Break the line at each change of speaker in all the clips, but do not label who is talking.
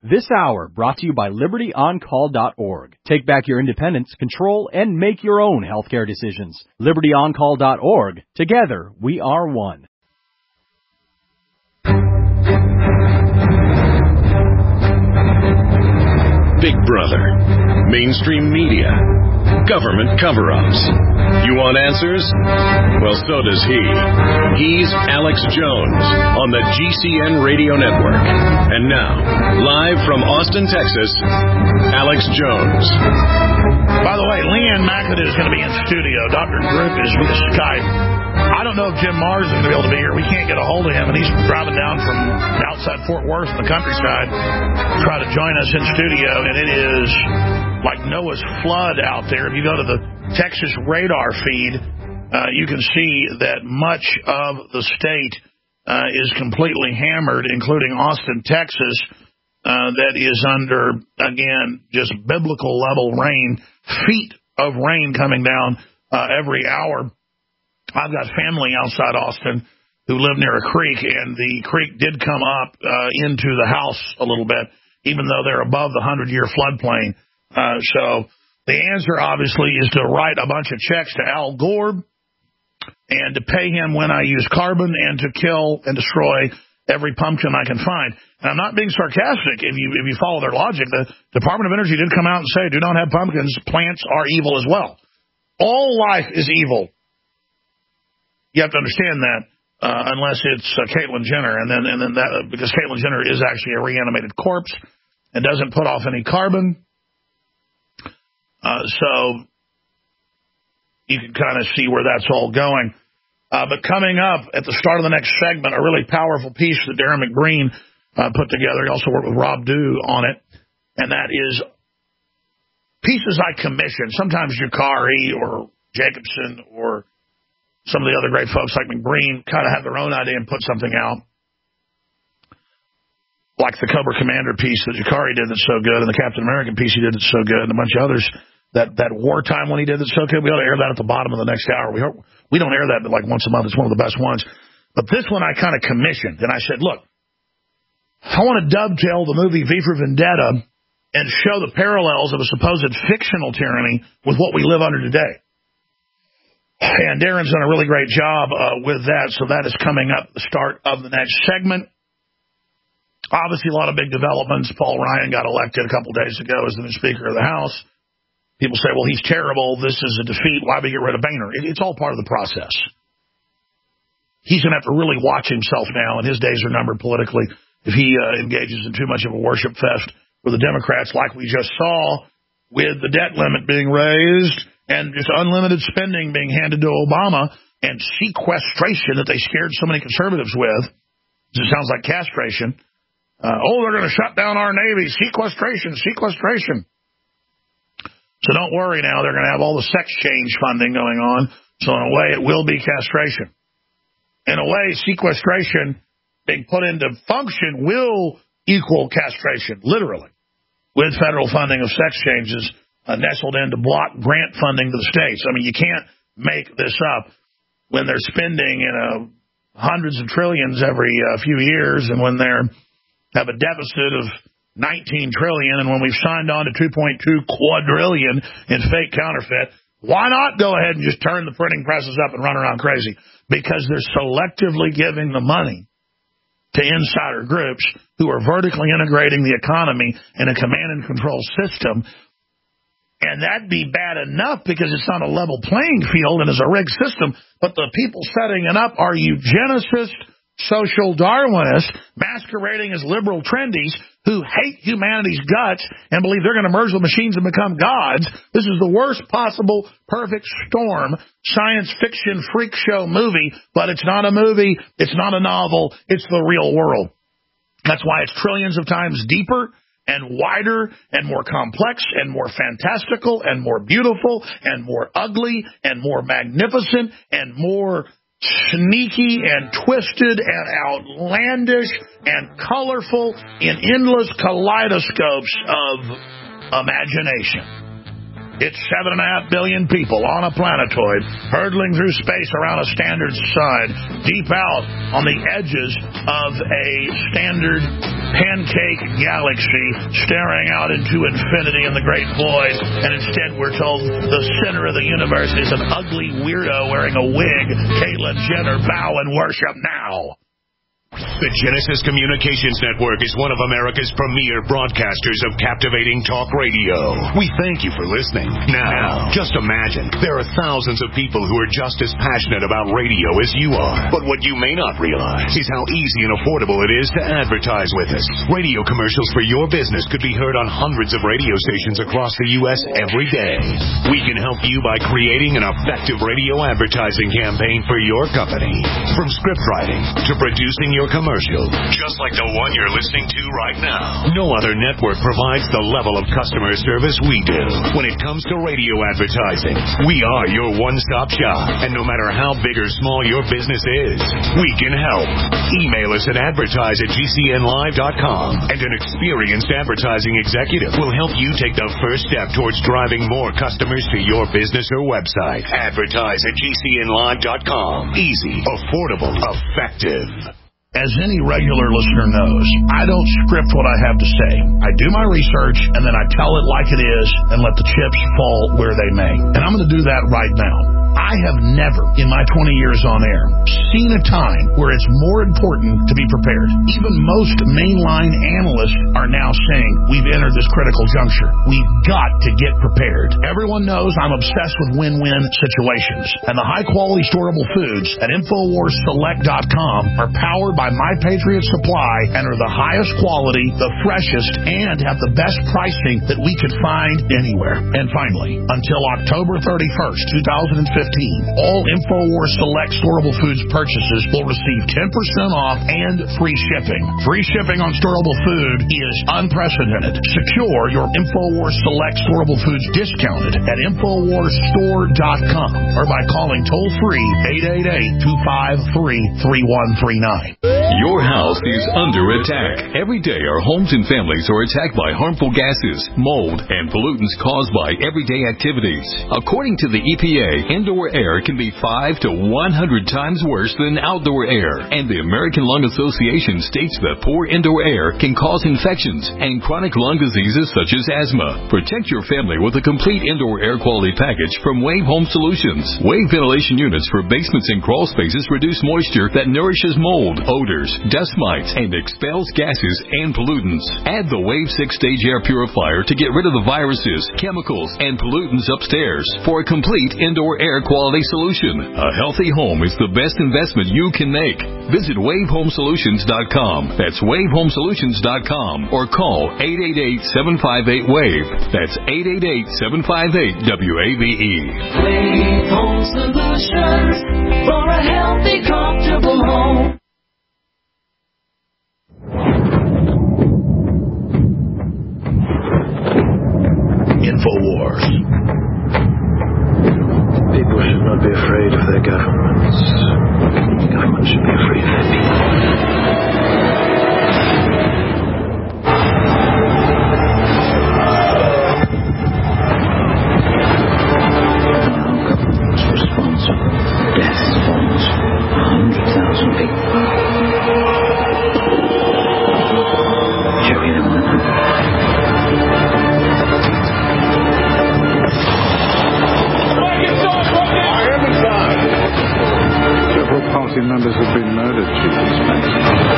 This hour brought to you by LibertyOnCall.org. Take back your independence, control, and make your own healthcare decisions. LibertyOnCall.org. Together, we are one.
Big Brother, mainstream media, government cover-ups. You want answers? Well, so does he. He's Alex Jones on the GCN Radio Network. And now, live from Austin, Texas, Alex Jones.
By the way, Leanne McAdoo is going to be in studio. Dr. Group is via Skype. I don't know if Jim Mars is going to be able to be here. We can't get a hold of him, and he's driving down from outside Fort Worth in the countryside to try to join us in studio, and it is like Noah's flood out there. If you go to the Texas radar feed, you can see that much of the state is completely hammered, including Austin, Texas, that is under, again, just biblical level rain, feet of rain coming down every hour. I've got family outside Austin who live near a creek, and the creek did come up into the house a little bit, even though they're above the 100-year floodplain. So the answer, obviously, is to write a bunch of checks to Al Gore and to pay him when I use carbon and to kill and destroy every pumpkin I can find. And I'm not being sarcastic. If you follow their logic, the Department of Energy did come out and say, do not have pumpkins. Plants are evil as well. All life is evil. You have to understand that unless it's Caitlyn Jenner, and then that, because Caitlyn Jenner is actually a reanimated corpse and doesn't put off any carbon. So you can kind of see where that's all going. But coming up at the start of the next segment, a really powerful piece that Darren McBreen put together. He also worked with Rob Dew on it, and that is pieces I commissioned. Sometimes Jacari or Jacobson or some of the other great folks like McBreen kind of have their own idea and put something out. Like the Cobra Commander piece that Jacari did that's so good, and the Captain America piece he did that's so good, and a bunch of others. That wartime one he did that's so good, we ought to air that at the bottom of the next hour. We don't air that like once a month. It's one of the best ones. But this one I kind of commissioned, and I said, look, I want to dovetail the movie V for Vendetta and show the parallels of a supposed fictional tyranny with what we live under today. And Darren's done a really great job with that, so that is coming up at the start of the next segment. Obviously, a lot of big developments. Paul Ryan got elected a couple days ago as the new Speaker of the House. People say, well, he's terrible. This is a defeat. Why would we get rid of Boehner? It's all part of the process. He's going to have to really watch himself now, and his days are numbered politically if he engages in too much of a worship fest with the Democrats, like we just saw with the debt limit being raised and just unlimited spending being handed to Obama and sequestration that they scared so many conservatives with. It sounds like castration. They're going to shut down our Navy. Sequestration. So don't worry now. They're going to have all the sex change funding going on. So in a way, it will be castration. In a way, sequestration being put into function will equal castration, literally, with federal funding of sex changes nestled in to block grant funding to the states. I mean, you can't make this up when they're spending hundreds of trillions every few years, and when they have a deficit of 19 trillion, and when we've signed on to 2.2 quadrillion in fake counterfeit. Why not go ahead and just turn the printing presses up and run around crazy? Because they're selectively giving the money to insider groups who are vertically integrating the economy in a command and control system. And that'd be bad enough because it's not a level playing field and is a rigged system. But the people setting it up are eugenicists, social Darwinists, masquerading as liberal trendies who hate humanity's guts and believe they're going to merge the machines and become gods. This is the worst possible perfect storm science fiction freak show movie, but it's not a movie, it's not a novel, it's the real world. That's why it's trillions of times deeper and wider and more complex and more fantastical and more beautiful and more ugly and more magnificent and more sneaky and twisted and outlandish and colorful in endless kaleidoscopes of imagination. It's 7.5 billion people on a planetoid hurtling through space around a standard sun, deep out on the edges of a standard pancake galaxy staring out into infinity in the great void, and instead we're told the center of the universe is an ugly weirdo wearing a wig. Caitlyn Jenner, bow and worship now.
The Genesis Communications Network is one of America's premier broadcasters of captivating talk radio. We thank you for listening. Now, just imagine, there are thousands of people who are just as passionate about radio as you are. But what you may not realize is how easy and affordable it is to advertise with us. Radio commercials for your business could be heard on hundreds of radio stations across the U.S. every day. We can help you by creating an effective radio advertising campaign for your company. From script writing to producing your commercial, just like the one you're listening to right now. No other network provides the level of customer service we do. When it comes to radio advertising, we are your one-stop shop. And no matter how big or small your business is, we can help. Email us at advertise@gcnlive.com, and an experienced advertising executive will help you take the first step towards driving more customers to your business or website. Advertise@gcnlive.com. Easy, affordable, effective.
As any regular listener knows, I don't script what I have to say. I do my research, and then I tell it like it is and let the chips fall where they may. And I'm going to do that right now. I have never, in my 20 years on air, seen a time where it's more important to be prepared. Even most mainline analysts are now saying we've entered this critical juncture. We've got to get prepared. Everyone knows I'm obsessed with win-win situations, and the high-quality storable foods at InfoWarsSelect.com are powered by My Patriot Supply and are the highest quality, the freshest, and have the best pricing that we could find anywhere. And finally, until October 31st, 2015, all InfoWars Select storable foods purchases will receive 10% off and free shipping. Free shipping on storable food is unprecedented. Secure your InfoWars Select storable foods discounted at InfoWarsStore.com or by calling toll-free 888-253-3139.
Your house is under attack. Every day our homes and families are attacked by harmful gases, mold, and pollutants caused by everyday activities. According to the EPA, indoor air can be 5 to 100 times worse than outdoor air. And the American Lung Association states that poor indoor air can cause infections and chronic lung diseases such as asthma. Protect your family with a complete indoor air quality package from Wave Home Solutions. Wave ventilation units for basements and crawl spaces reduce moisture that nourishes mold, odors, dust mites, and expels gases and pollutants. Add the Wave 6-stage air purifier to get rid of the viruses, chemicals, and pollutants upstairs for a complete indoor air quality solution. A healthy home is the best investment you can make. Visit WaveHomeSolutions.com. That's WaveHomeSolutions.com or call 888-758-WAVE. That's 888-758-WAVE.
Wave Home Solutions for a healthy, comfortable home.
InfoWars.
People should not be afraid of their governments. Governments should be afraid of their people. Now government's responsible for deaths of almost 100,000 people. Shall we know that? Several party members have been murdered, Chief Inspector.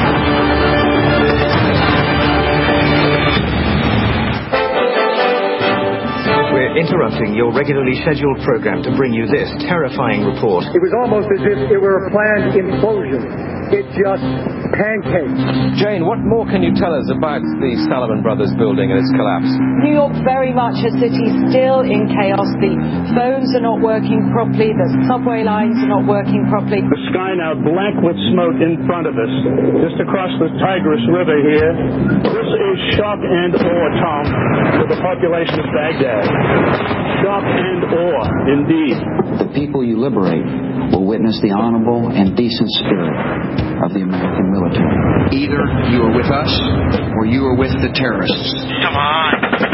We're interrupting your regularly scheduled program to bring you this terrifying report.
It was almost as if it were a planned implosion. It just pancaked.
Jane, what more can you tell us about the Salomon Brothers building and its collapse?
New York very much a city still in chaos. The phones are not working properly. The subway lines are not working properly.
The sky now black with smoke in front of us, just across the Tigris River here. This is shock and awe, Tom, for the population of Baghdad. Shock and awe, indeed.
The people you liberate will witness the honorable and decent spirit of the American military.
Either you are with us or you are with the terrorists.
Come on.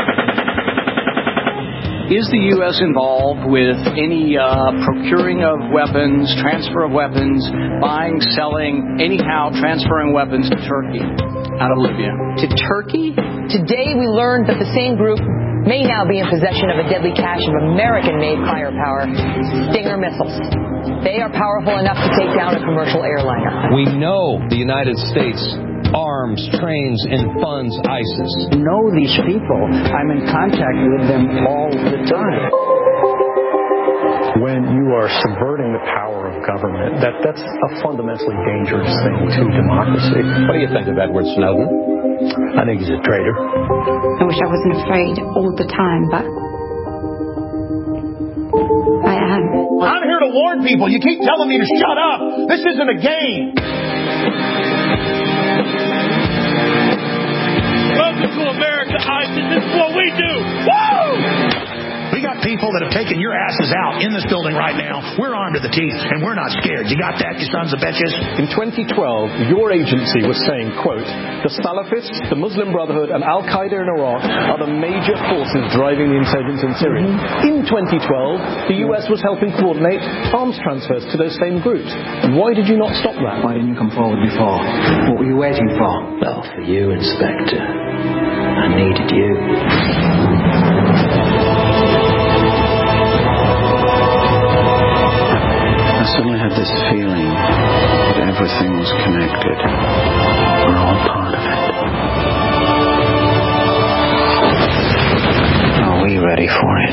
Is the U.S. involved with any procuring of weapons, transfer of weapons, buying, selling, anyhow transferring weapons to Turkey? out of Libya.
To Turkey? Today we learned that the same group may now be in possession of a deadly cache of American-made firepower, Stinger missiles. They are powerful enough to take down a commercial airliner.
We know the United States arms, trains, and funds ISIS.
I know these people. I'm in contact with them all the time.
When you are subverting the power of government, that's a fundamentally dangerous thing to democracy.
What do you think of Edward Snowden?
I think he's a traitor.
I wish I wasn't afraid all the time, but I am.
I'm here to warn people. You keep telling me to shut up. This isn't a game. Welcome to America, ISIS. This is what we do. Woo!
We got people that have taken your asses out in this building right now. We're armed to the teeth, and we're not scared. You got that, you sons of bitches?
In 2012, your agency was saying, quote, the Salafists, the Muslim Brotherhood, and Al-Qaeda in Iraq are the major forces driving the insurgents in Syria. In 2012, the US was helping coordinate arms transfers to those same groups. Why did you not stop that?
Why didn't you come forward before? What were you waiting for? Well, for you, Inspector. I needed you. I suddenly had this feeling that everything was connected. We're all part of it. Are we ready for it?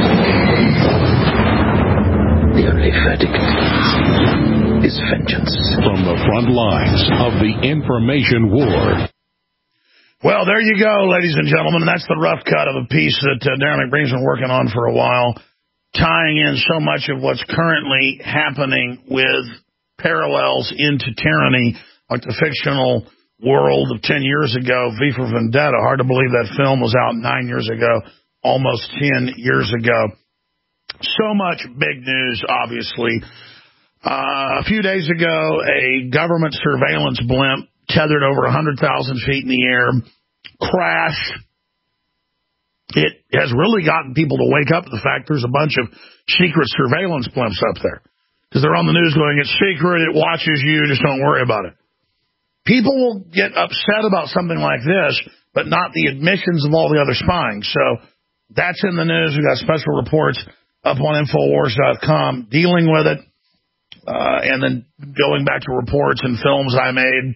The only verdict is vengeance.
From the front lines of the information war.
Well, there you go, ladies and gentlemen. That's the rough cut of a piece that Darren McBreen's been working on for a while, tying in so much of what's currently happening with parallels into tyranny, like the fictional world of 10 years ago, V for Vendetta. Hard to believe that film was out 9 years ago, almost 10 years ago. So much big news, obviously. A few days ago, a government surveillance blimp tethered over 100,000 feet in the air crashed. It has really gotten people to wake up to the fact there's a bunch of secret surveillance blimps up there. Because they're on the news going, it's secret, it watches you, just don't worry about it. People will get upset about something like this, but not the admissions of all the other spying. So that's in the news. We've got special reports up on Infowars.com dealing with it. And then going back to reports and films I made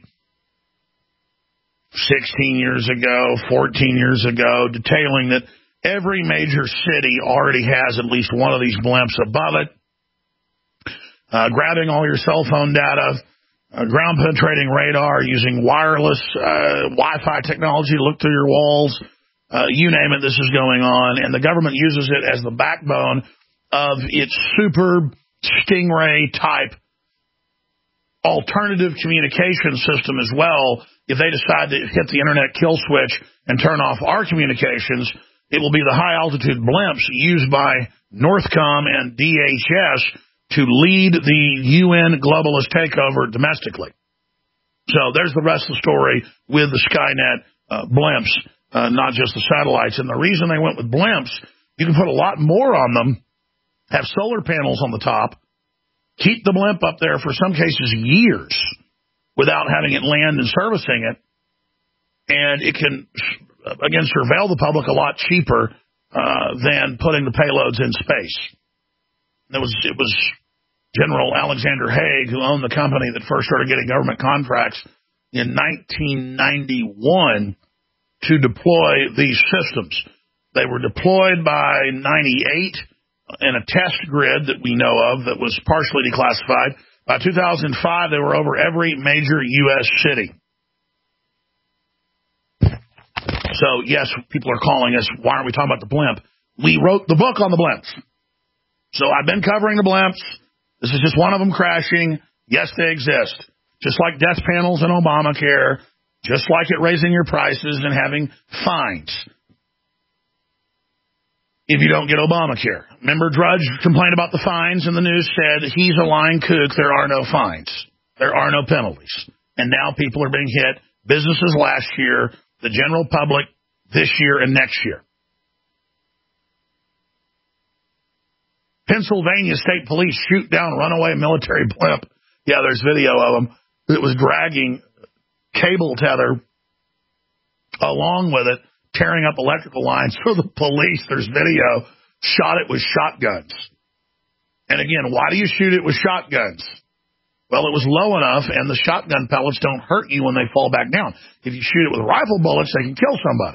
16 years ago, 14 years ago, detailing that every major city already has at least one of these blimps above it. Grabbing all your cell phone data, ground-penetrating radar, using wireless Wi-Fi technology to look through your walls. You name it, this is going on. And the government uses it as the backbone of its super Stingray-type alternative communication system as well. If they decide to hit the internet kill switch and turn off our communications, it will be the high-altitude blimps used by Northcom and DHS to lead the UN globalist takeover domestically. So there's the rest of the story with the Skynet blimps, not just the satellites. And the reason they went with blimps, you can put a lot more on them, have solar panels on the top, keep the blimp up there for some cases years without having it land and servicing it. And it can, again, surveil the public a lot cheaper than putting the payloads in space. It was General Alexander Haig, who owned the company that first started getting government contracts in 1991 to deploy these systems. They were deployed by 98 in a test grid that we know of that was partially declassified. By 2005, they were over every major U.S. city. So, yes, people are calling us, why aren't we talking about the blimp? We wrote the book on the blimps. So I've been covering the blimps. This is just one of them crashing. Yes, they exist. Just like death panels and Obamacare, just like it raising your prices and having fines if you don't get Obamacare. Remember, Drudge complained about the fines, and the news said, he's a lying kook, there are no fines. There are no penalties. And now people are being hit. Businesses last year, the general public this year and next year. Pennsylvania State Police shoot down runaway military blimp. Yeah, there's video of them. It was dragging cable tether along with it, tearing up electrical lines for the police. There's video, shot it with shotguns. And again, why do you shoot it with shotguns? Well, it was low enough, and the shotgun pellets don't hurt you when they fall back down. If you shoot it with rifle bullets, they can kill somebody.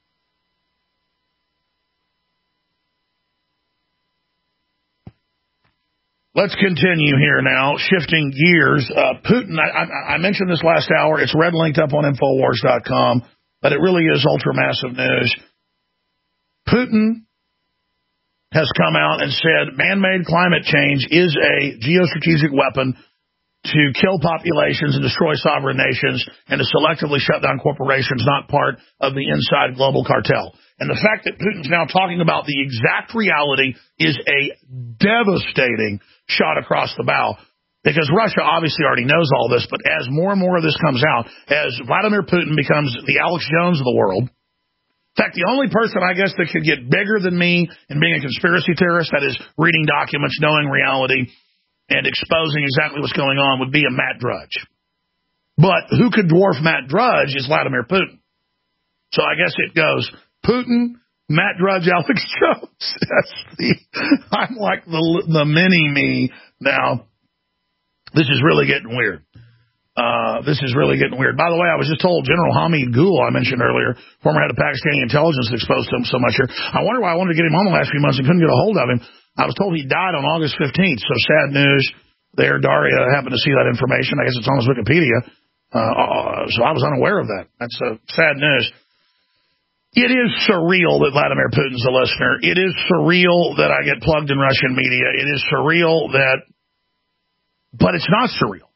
Let's continue here now, shifting gears. Putin, I mentioned this last hour. It's red linked up on Infowars.com, but it really is ultra-massive news. Putin has come out and said man-made climate change is a geostrategic weapon to kill populations and destroy sovereign nations and to selectively shut down corporations not part of the inside global cartel. And the fact that Putin's now talking about the exact reality is a devastating shot across the bow, because Russia obviously already knows all this, but as more and more of this comes out, as Vladimir Putin becomes the Alex Jones of the world, in fact, the only person, I guess, that could get bigger than me in being a conspiracy theorist, that is reading documents, knowing reality, and exposing exactly what's going on, would be a Matt Drudge. But who could dwarf Matt Drudge is Vladimir Putin. So I guess it goes Putin, Matt Drudge, Alex Jones. I'm like the mini-me now. This is really getting weird. This is really getting weird. By the way, I was just told General Hamid Gul, I mentioned earlier, former head of Pakistani intelligence, exposed to him so much here. I wonder why I wanted to get him on the last few months and couldn't get a hold of him. I was told he died on August 15th, so sad news there. Daria happened to see that information. I guess it's on his Wikipedia. So I was unaware of that. That's sad news. It is surreal that Vladimir Putin's a listener. It is surreal that I get plugged in Russian media. It is surreal that, but it's not surreal.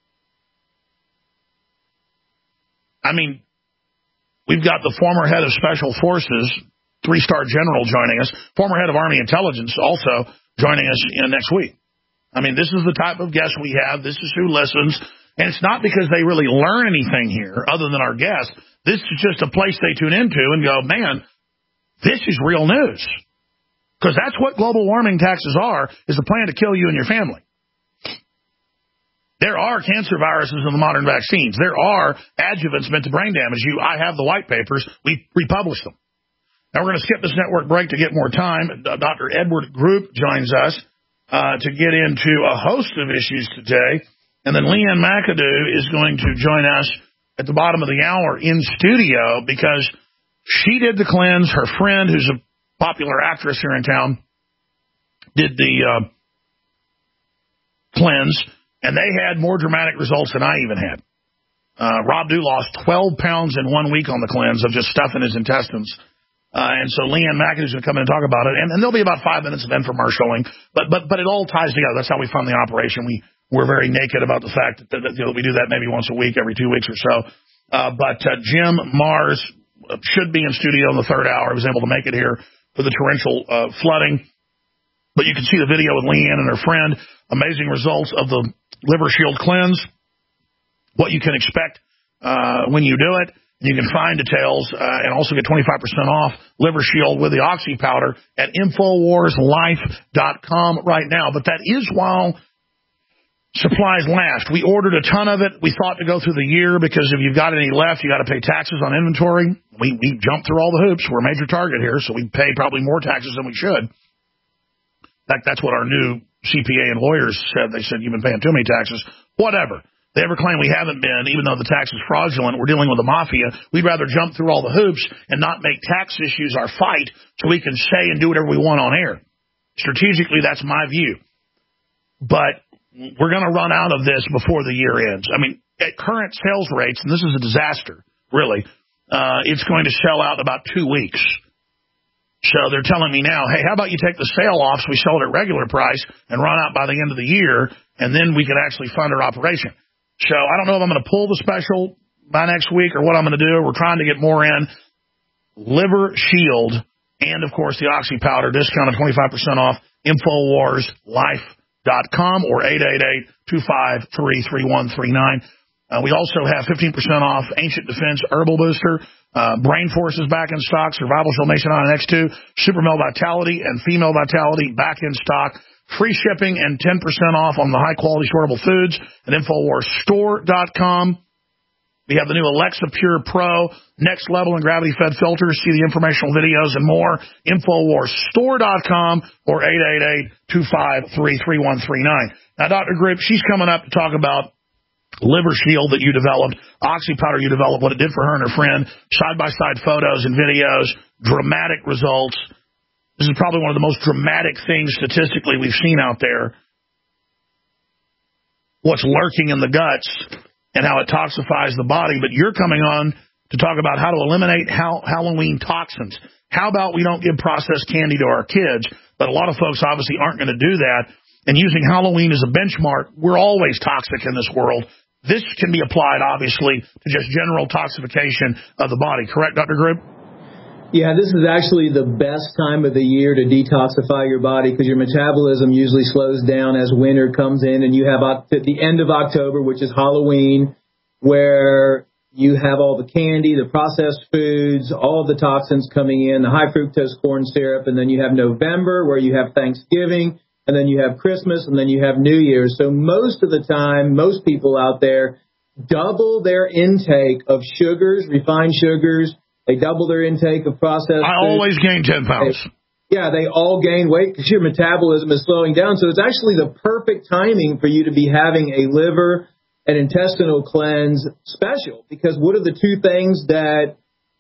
I mean, we've got the former head of Special Forces, 3-star general, joining us, former head of Army Intelligence also joining us next week. I mean, this is the type of guest we have. This is who listens. And it's not because they really learn anything here other than our guests. This is just a place they tune into and go, man, this is real news. Because that's what global warming taxes are, is a plan to kill you and your family. There are cancer viruses in the modern vaccines. There are adjuvants meant to brain damage you. I have the white papers. We republished them. Now we're going to skip this network break to get more time. Dr. Edward Group joins us to get into a host of issues today. And then Leanne McAdoo is going to join us at the bottom of the hour in studio because she did the cleanse. Her friend, who's a popular actress here in town, did the cleanse. And they had more dramatic results than I even had. Rob Dew lost 12 pounds in 1 week on the cleanse of just stuff in his intestines. And so Leanne McAdoo is going to come in and talk about it. And there'll be about 5 minutes of infomercialing. But it all ties together. That's how we fund the operation. We're very naked about the fact that we do that maybe once a week, every 2 weeks or so. But Jim Mars should be in studio in the third hour. He was able to make it here for the torrential flooding. But you can see the video with Leanne and her friend. Amazing results of the Liver Shield cleanse. What you can expect when you do it. You can find details and also get 25% off Liver Shield with the Oxy powder at InfoWarsLife.com right now. But that is while supplies last. We ordered a ton of it. We thought to go through the year because if you've got any left, you got to pay taxes on inventory. We jumped through all the hoops. We're a major target here, so we pay probably more taxes than we should. In fact, that's what our new CPA and lawyers said. They said, you've been paying too many taxes. Whatever. They ever claim we haven't been, even though the tax is fraudulent. We're dealing with the mafia. We'd rather jump through all the hoops and not make tax issues our fight so we can say and do whatever we want on air. Strategically, that's my view. But we're going to run out of this before the year ends. I mean, at current sales rates, and this is a disaster, really, it's going to sell out in about 2 weeks. So they're telling me now, hey, how about you take the sale off so we sell it at regular price and run out by the end of the year, and then we can actually fund our operation. So I don't know if I'm going to pull the special by next week or what I'm going to do. We're trying to get more in. Liver Shield and, of course, the Oxy powder, discounted 25% off, InfoWarsLife.com or 888-253-3139. We also have 15% off Ancient Defense Herbal Booster. Brain Force is back in stock. Survival Shell Nation on X2. Super Male Vitality and Female Vitality back in stock. Free shipping and 10% off on the high-quality storable foods at InfoWarsStore.com. We have the new Alexa Pure Pro, next level and gravity-fed filters. See the informational videos and more. InfoWarsStore.com or 888-253-3139. Now, Dr. Grip, she's coming up to talk about Liver Shield that you developed, Oxy powder you developed, what it did for her and her friend, side-by-side photos and videos, dramatic results. This is probably one of the most dramatic things statistically we've seen out there. What's lurking in the guts and how it toxifies the body. But you're coming on to talk about how to eliminate Halloween toxins. How about we don't give processed candy to our kids? But a lot of folks obviously aren't going to do that. And using Halloween as a benchmark, we're always toxic in this world. This can be applied, obviously, to just general toxification of the body. Correct, Dr. Grib?
Yeah, this is actually the best time of the year to detoxify your body because your metabolism usually slows down as winter comes in, and you have at the end of October, which is Halloween, where you have all the candy, the processed foods, all of the toxins coming in, the high fructose corn syrup, and then you have November where you have Thanksgiving, and then you have Christmas, and then you have New Year's. So most of the time, most people out there double their intake of sugars, refined sugars. They double their intake of processed foods.
I always gain 10 pounds.
They all gain weight because your metabolism is slowing down. So it's actually the perfect timing for you to be having a liver and intestinal cleanse special. Because what are the two things that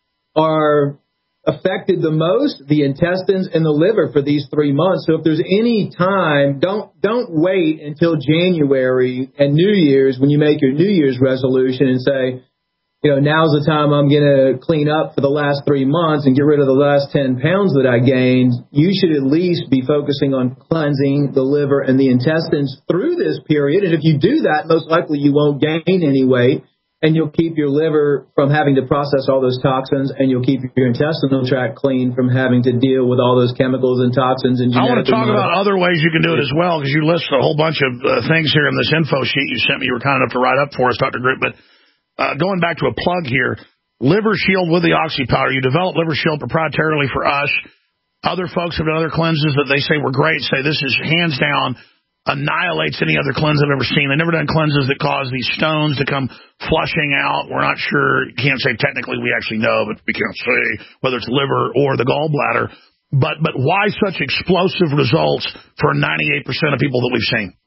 are affected the most? The intestines and the liver for these 3 months. So if there's any time, don't wait until January and New Year's when you make your New Year's resolution and say, now's the time I'm going to clean up for the last 3 months and get rid of the last 10 pounds that I gained. You should at least be focusing on cleansing the liver and the intestines through this period. And if you do that, most likely you won't gain any weight, and you'll keep your liver from having to process all those toxins, and you'll keep your intestinal tract clean from having to deal with all those chemicals and toxins. And
I want to talk about other ways you can do it as well, because you list a whole bunch of things here in this info sheet you sent me. You were kind enough to write up for us, Dr. Grip, but going back to a plug here, Liver Shield with the Oxy powder. You developed Liver Shield proprietarily for us. Other folks have done other cleanses that they say were great, say this is hands down annihilates any other cleanse I've ever seen. They've never done cleanses that cause these stones to come flushing out. We're not sure. You can't say technically we actually know, but we can't say whether it's liver or the gallbladder. But why such explosive results for 98% of people that we've seen?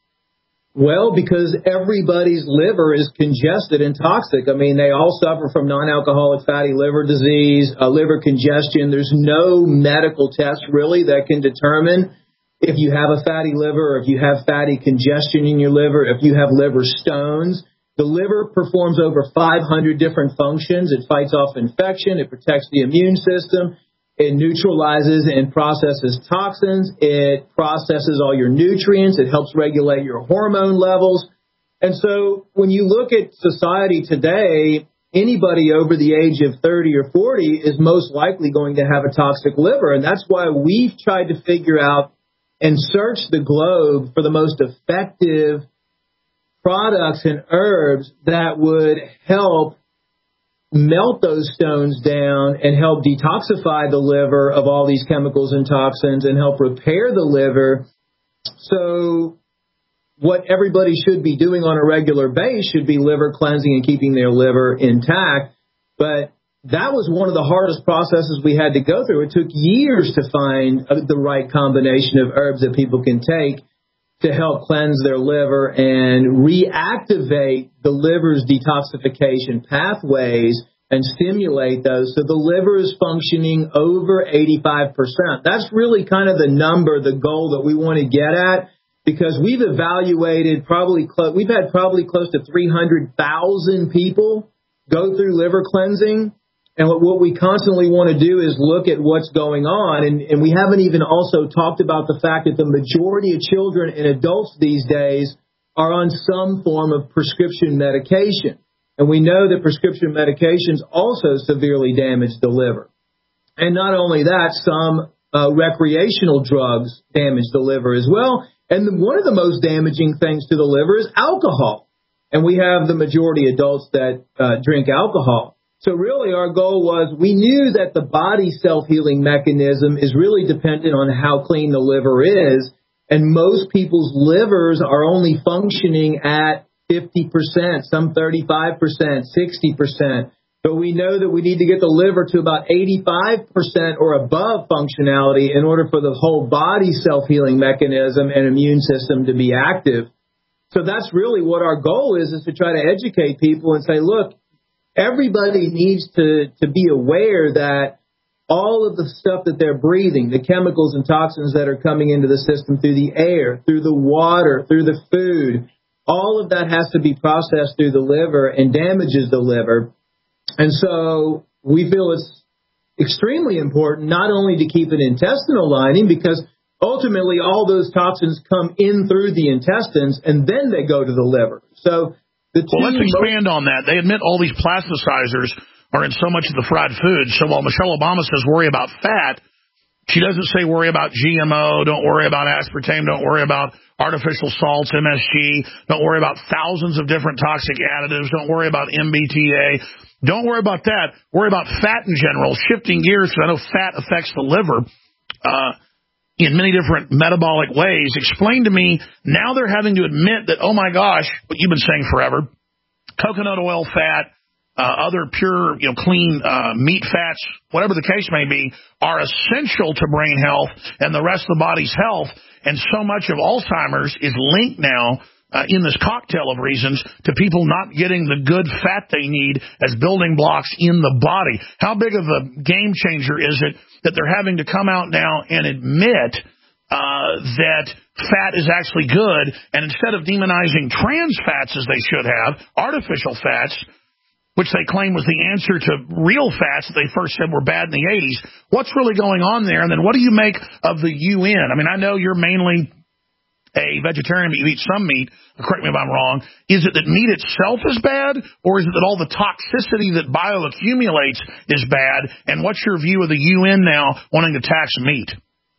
Well, because everybody's liver is congested and toxic. I mean, they all suffer from non-alcoholic fatty liver disease, liver congestion. There's no medical test really that can determine if you have a fatty liver, or if you have fatty congestion in your liver, if you have liver stones. The liver performs over 500 different functions. It fights off infection. It protects the immune system. It neutralizes and processes toxins. It processes all your nutrients. It helps regulate your hormone levels. And so when you look at society today, anybody over the age of 30 or 40 is most likely going to have a toxic liver. And that's why we've tried to figure out and search the globe for the most effective products and herbs that would help melt those stones down and help detoxify the liver of all these chemicals and toxins and help repair the liver. So what everybody should be doing on a regular basis should be liver cleansing and keeping their liver intact. But that was one of the hardest processes we had to go through. It took years to find the right combination of herbs that people can take to help cleanse their liver and reactivate the liver's detoxification pathways and stimulate those so the liver is functioning over 85%. That's really kind of the number, the goal that we want to get at, because we've evaluated we've had probably close to 300,000 people go through liver cleansing. And what we constantly want to do is look at what's going on. And we haven't even also talked about the fact that the majority of children and adults these days are on some form of prescription medication. And we know that prescription medications also severely damage the liver. And not only that, some recreational drugs damage the liver as well. And one of the most damaging things to the liver is alcohol. And we have the majority adults that drink alcohol. So really our goal was we knew that the body self-healing mechanism is really dependent on how clean the liver is. And most people's livers are only functioning at 50%, some 35%, 60%. But we know that we need to get the liver to about 85% or above functionality in order for the whole body self-healing mechanism and immune system to be active. So that's really what our goal is to try to educate people and say, look, everybody needs to be aware that all of the stuff that they're breathing, the chemicals and toxins that are coming into the system through the air, through the water, through the food, all of that has to be processed through the liver and damages the liver. And so we feel it's extremely important not only to keep an intestinal lining, because ultimately all those toxins come in through the intestines and then they go to the liver. So let's
expand on that. They admit all these plasticizers are in so much of the fried food. So while Michelle Obama says worry about fat, she doesn't say worry about GMO, don't worry about aspartame, don't worry about artificial salts, MSG, don't worry about thousands of different toxic additives, don't worry about MBTA. Don't worry about that. Worry about fat in general. Shifting gears, because I know fat affects the liver in many different metabolic ways. Explain to me, now they're having to admit that, oh my gosh, what you've been saying forever, coconut oil fat, other pure, clean meat fats, whatever the case may be, are essential to brain health and the rest of the body's health. And so much of Alzheimer's is linked now in this cocktail of reasons to people not getting the good fat they need as building blocks in the body. How big of a game changer is it that they're having to come out now and admit that fat is actually good, and instead of demonizing trans fats as they should have, artificial fats, which they claim was the answer to real fats that they first said were bad in the 80s. What's really going on there? And then what do you make of the UN? I mean, I know you're mainly a vegetarian, but you eat some meat. Correct me if I'm wrong. Is it that meat itself is bad, or is it that all the toxicity that bioaccumulates is bad? And what's your view of the UN now wanting to tax meat?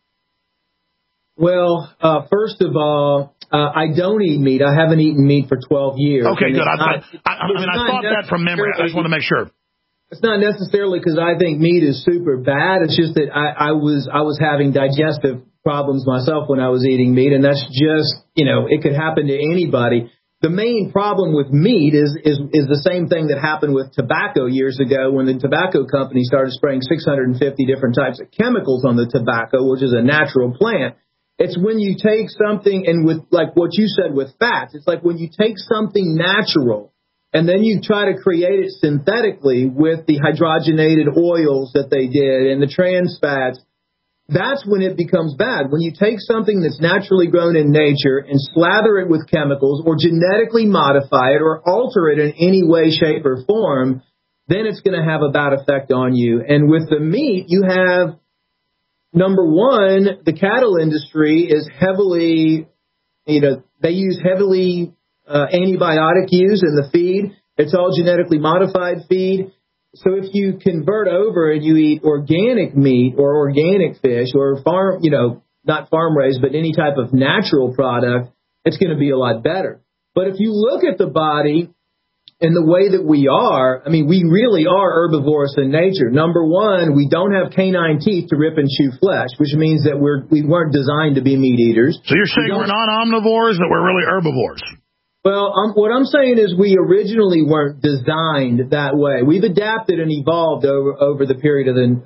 Well, first of all, I don't eat meat. I haven't eaten meat for 12 years.
Okay, good. I thought that from memory. I just want to make sure.
It's not necessarily because I think meat is super bad. It's just that I was having digestive problems myself when I was eating meat, and that's just, it could happen to anybody. The main problem with meat is the same thing that happened with tobacco years ago when the tobacco company started spraying 650 different types of chemicals on the tobacco, which is a natural plant. It's when you take something, and with like what you said with fats, it's like when you take something natural and then you try to create it synthetically with the hydrogenated oils that they did and the trans fats. That's when it becomes bad. When you take something that's naturally grown in nature and slather it with chemicals or genetically modify it or alter it in any way, shape, or form, then it's going to have a bad effect on you. And with the meat, you have, number one, the cattle industry is heavily, they use heavily antibiotic use in the feed. It's all genetically modified feed. So if you convert over and you eat organic meat or organic fish or farm, not farm raised, but any type of natural product, it's going to be a lot better. But if you look at the body and the way that we are, we really are herbivorous in nature. Number one, we don't have canine teeth to rip and chew flesh, which means that we weren't designed to be meat eaters.
So you're saying we're not omnivores, that we're really herbivores?
Well, what I'm saying is we originally weren't designed that way. We've adapted and evolved over the period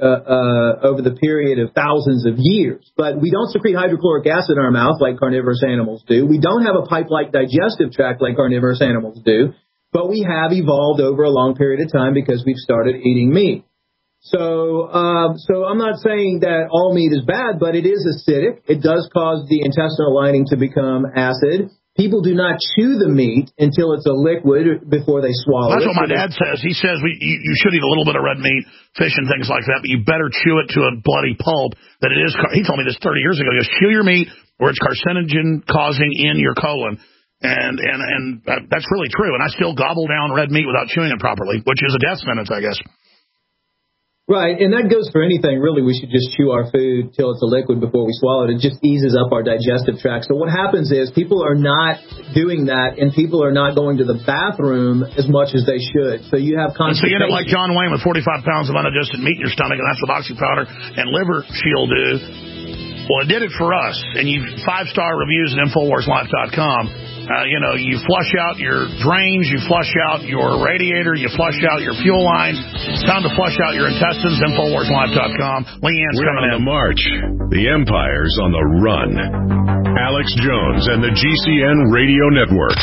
of thousands of years. But we don't secrete hydrochloric acid in our mouth like carnivorous animals do. We don't have a pipe-like digestive tract like carnivorous animals do. But we have evolved over a long period of time because we've started eating meat. So I'm not saying that all meat is bad, but it is acidic. It does cause the intestinal lining to become acid. People do not chew the meat until it's a liquid before they swallow it.
That's what my dad says. He says you should eat a little bit of red meat, fish and things like that, but you better chew it to a bloody pulp. That it is. He told me this 30 years ago. Just chew your meat or it's carcinogen causing in your colon. And that's really true. And I still gobble down red meat without chewing it properly, which is a death sentence, I guess.
Right, and that goes for anything, really. We should just chew our food till it's a liquid before we swallow it. It just eases up our digestive tract. So what happens is people are not doing that, and people are not going to the bathroom as much as they should. So you have constipation.
So you end up like John Wayne with 45 pounds of undigested meat in your stomach, and that's what Oxy Powder and Liver Shield do. Well, it did it for us, and you 5-star reviews at InfoWarsLife.com. You flush out your drains, you flush out your radiator, you flush out your fuel line. It's time to flush out your intestines. InfoWarsLive.com. Leanne's
We're
coming
on
in.
the march. The empire's on the run. Alex Jones and the GCN Radio Network.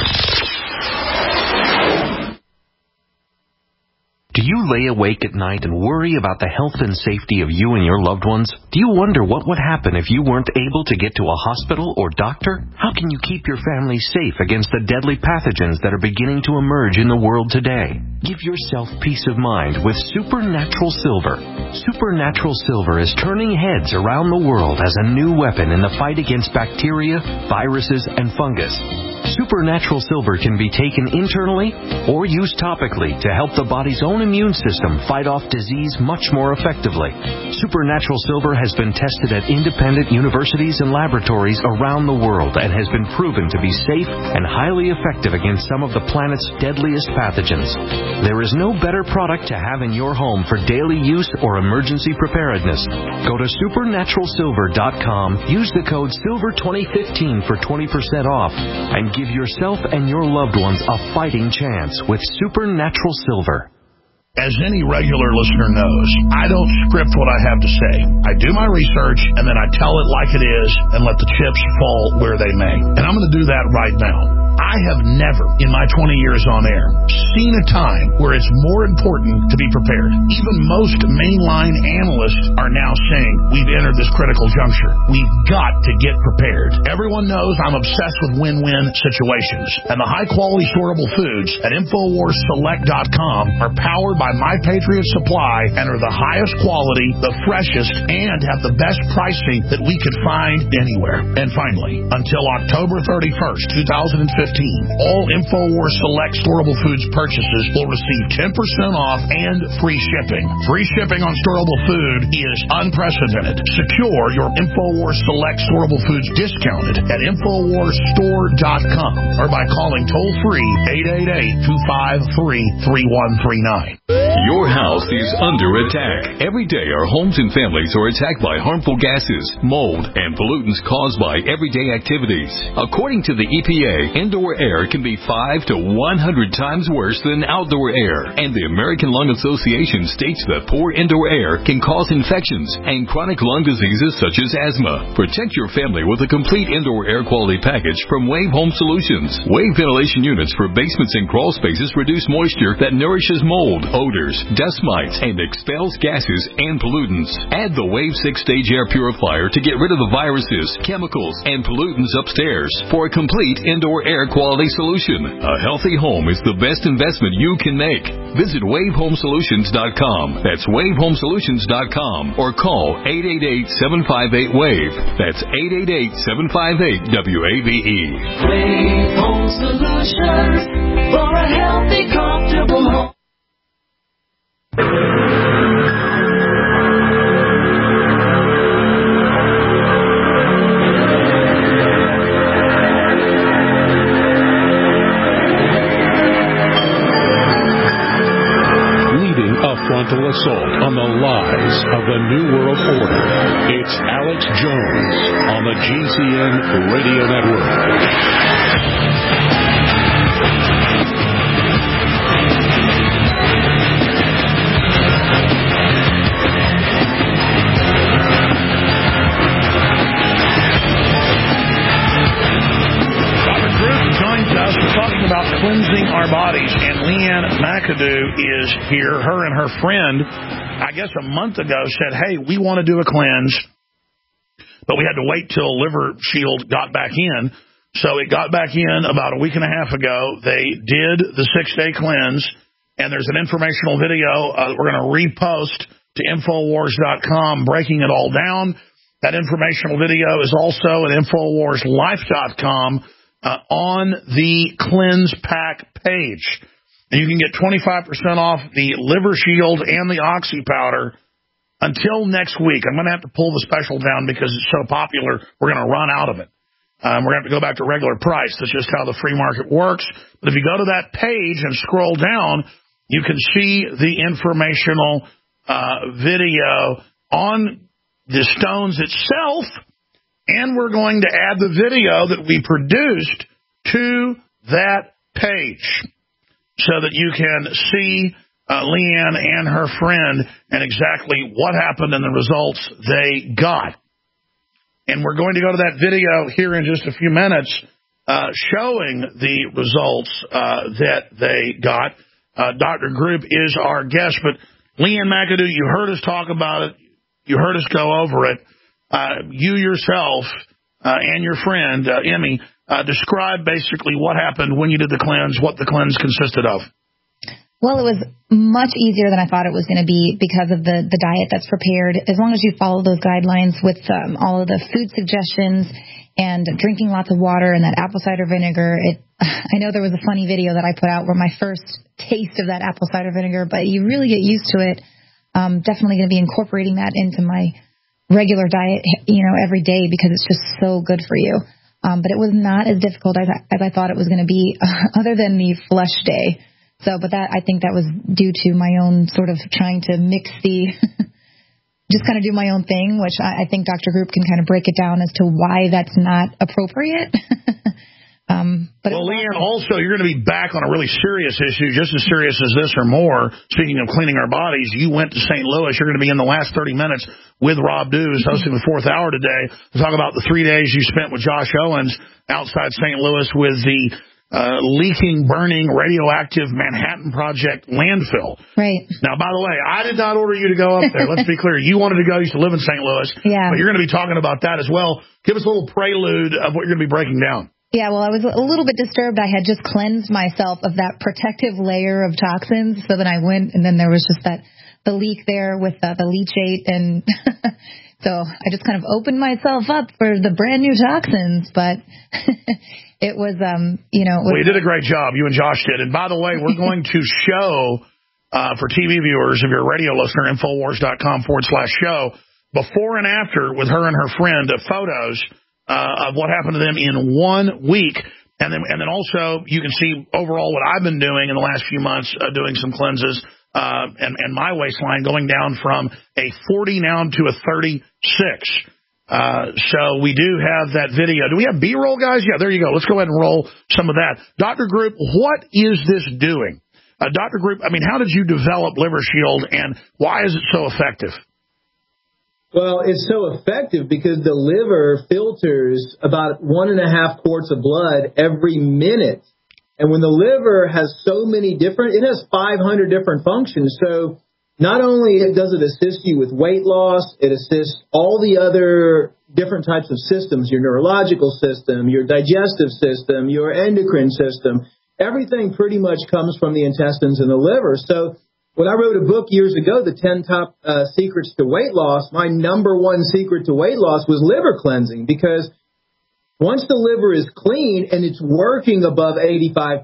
Do you lay awake at night and worry about the health and safety of you and your loved ones? Do you wonder what would happen if you weren't able to get to a hospital or doctor? How can you keep your family safe against the deadly pathogens that are beginning to emerge in the world today? Give yourself peace of mind with Supernatural Silver. Supernatural Silver is turning heads around the world as a new weapon in the fight against bacteria, viruses, and fungus. Supernatural Silver can be taken internally or used topically to help the body's own immune system fight off disease much more effectively. Supernatural Silver has been tested at independent universities and laboratories around the world and has been proven to be safe and highly effective against some of the planet's deadliest pathogens. There is no better product to have in your home for daily use or emergency preparedness. Go to supernaturalsilver.com, use the code SILVER2015 for 20% off, and give yourself and your loved ones a fighting chance with Supernatural Silver.
As any regular listener knows, I don't script what I have to say. I do my research, and then I tell it like it is and let the chips fall where they may. And I'm going to do that right now. I have never, in my 20 years on air, seen a time where it's more important to be prepared. Even most mainline analysts are now saying we've entered this critical juncture. We've got to get prepared. Everyone knows I'm obsessed with win-win situations, and the high-quality storable foods at InfoWarsSelect.com are powered by My Patriot Supply and are the highest quality, the freshest, and have the best pricing that we could find anywhere. And finally, until October 31st, 2015, all InfoWars Select storable foods purchases will receive 10% off and free shipping. Free shipping on storable food is unprecedented. Secure your InfoWars Select storable foods discounted at InfoWarsStore.com or by calling toll-free 888-253-3139.
Your house is under attack. Every day our homes and families are attacked by harmful gases, mold, and pollutants caused by everyday activities. According to the EPA, indoor air can be 5 to 100 times worse than outdoor air. And the American Lung Association states that poor indoor air can cause infections and chronic lung diseases such as asthma. Protect your family with a complete indoor air quality package from Wave Home Solutions. Wave ventilation units for basements and crawl spaces reduce moisture that nourishes mold, odors, dust mites, and expels gases and pollutants. Add the Wave 6-stage air purifier to get rid of the viruses, chemicals, and pollutants upstairs for a complete indoor air quality solution. A healthy home is the best investment you can make. Visit WaveHomeSolutions.com. That's WaveHomeSolutions.com or call 888-758-WAVE. That's 888-758-WAVE.
Wave Home Solutions for a healthy, comfortable home.
Frontal assault on the lies of the New World Order. It's Alex Jones on the GCN Radio Network.
About cleansing our bodies, and Leanne McAdoo is here. Her and her friend, I guess a month ago, said, hey, we want to do a cleanse, but we had to wait till Liver Shield got back in. So it got back in about a week and a half ago. They did the 6-day cleanse, and there's an informational video we're going to repost to Infowars.com breaking it all down. That informational video is also at InfoWarsLife.com. On the Cleanse Pack page. And you can get 25% off the Liver Shield and the Oxy Powder until next week. I'm going to have to pull the special down because it's so popular, we're going to run out of it. We're going to have to go back to regular price. That's just how the free market works. But if you go to that page and scroll down, you can see the informational video on the stones itself. And we're going to add the video that we produced to that page so that you can see Leanne and her friend and exactly what happened and the results they got. And we're going to go to that video here in just a few minutes showing the results that they got. Dr. Group is our guest, but Leanne McAdoo, you heard us talk about it. You heard us go over it. You yourself and your friend, Emmy, describe basically what happened when you did the cleanse, what the cleanse consisted of.
Well, it was much easier than I thought it was going to be because of the diet that's prepared. As long as you follow those guidelines with all of the food suggestions and drinking lots of water and that apple cider vinegar. I know there was a funny video that I put out where my first taste of that apple cider vinegar, but you really get used to it. Definitely going to be incorporating that into my regular diet, every day because it's just so good for you. But it was not as difficult as I thought it was going to be, other than the flush day. But I think that was due to my own sort of trying to mix just kind of do my own thing, which I think Dr. Group can kind of break it down as to why that's not appropriate. Well,
Leanne, also, you're going to be back on a really serious issue, just as serious as this or more. Speaking of cleaning our bodies, you went to St. Louis. You're going to be in the last 30 minutes with Rob Dews, hosting the fourth hour today, to talk about the 3 days you spent with Josh Owens outside St. Louis with the leaking, burning, radioactive Manhattan Project landfill.
Right.
Now, by the way, I did not order you to go up there. Let's be clear. You wanted to go. You used to live in St. Louis.
Yeah.
But you're going to be talking about that as well. Give us a little prelude of what you're going to be breaking down.
Yeah, well, I was a little bit disturbed. I had just cleansed myself of that protective layer of toxins. So then I went, and then there was just the leak there with the leachate. And so I just kind of opened myself up for the brand new toxins. But it was, well,
you did a great job. You and Josh did. And by the way, we're going to show for TV viewers, if you're a radio listener, Infowars.com/show, before and after with her and her friend, photos of what happened to them in 1 week. And then also you can see overall what I've been doing in the last few months, doing some cleanses, and my waistline going down from a 40 now to a 36. So we do have that video. Do we have B-roll, guys? Yeah, there you go. Let's go ahead and roll some of that. Dr. Group, what is this doing? Dr. Group, how did you develop Liver Shield, and why is it so effective?
Well, it's so effective because the liver filters about 1.5 quarts of blood every minute. And when the liver has so many it has 500 different functions. So not only does it assist you with weight loss, it assists all the other different types of systems, your neurological system, your digestive system, your endocrine system. Everything pretty much comes from the intestines and the liver. So when I wrote a book years ago, The 10 Top Secrets to Weight Loss, my number one secret to weight loss was liver cleansing, because once the liver is clean and it's working above 85%,